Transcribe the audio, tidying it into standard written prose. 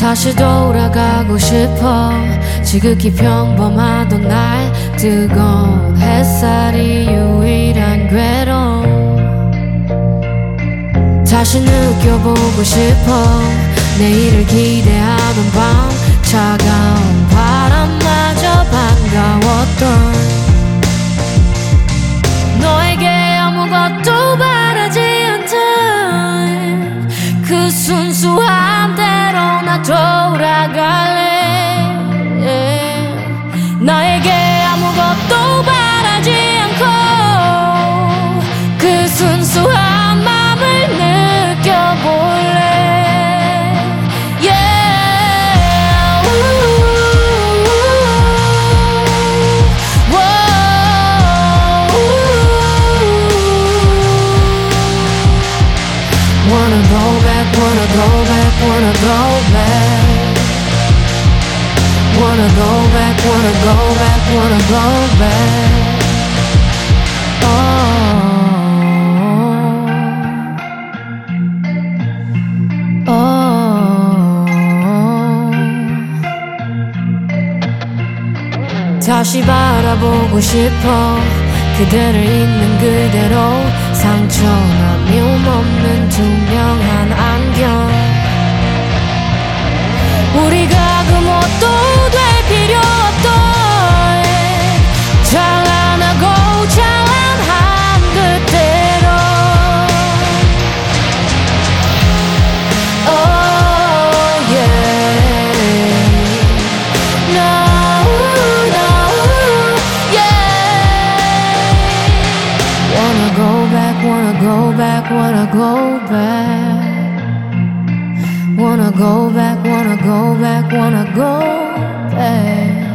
다시 돌아가고 싶어. 지극히 평범하던 날 뜨거운 햇살이 유일한 괴로움. 다시 느껴보고 싶어. 내일을 기대하던 밤 차가운 바람마저 반가웠던 너에게 아무것도 바라지 않던 그 순수한 대로 나 돌아갈래. 나에게 아무것도 바라지 않고 그 순수한 맘을 느껴볼래. Wanna go back, wanna go back, wanna go back. Wanna go back, wanna go back, wanna go back. Oh, oh. 다시 바라보고 싶어. 그대를 있는 그대로 상처나 미움 없는 투명한 안경. 우리가 그 뭣도 될 필요 없던 찬란하고 찬란한 그대로. Oh yeah. No, no, yeah. Wanna go back, wanna go back, wanna go back. Wanna go back, wanna go back, wanna go back.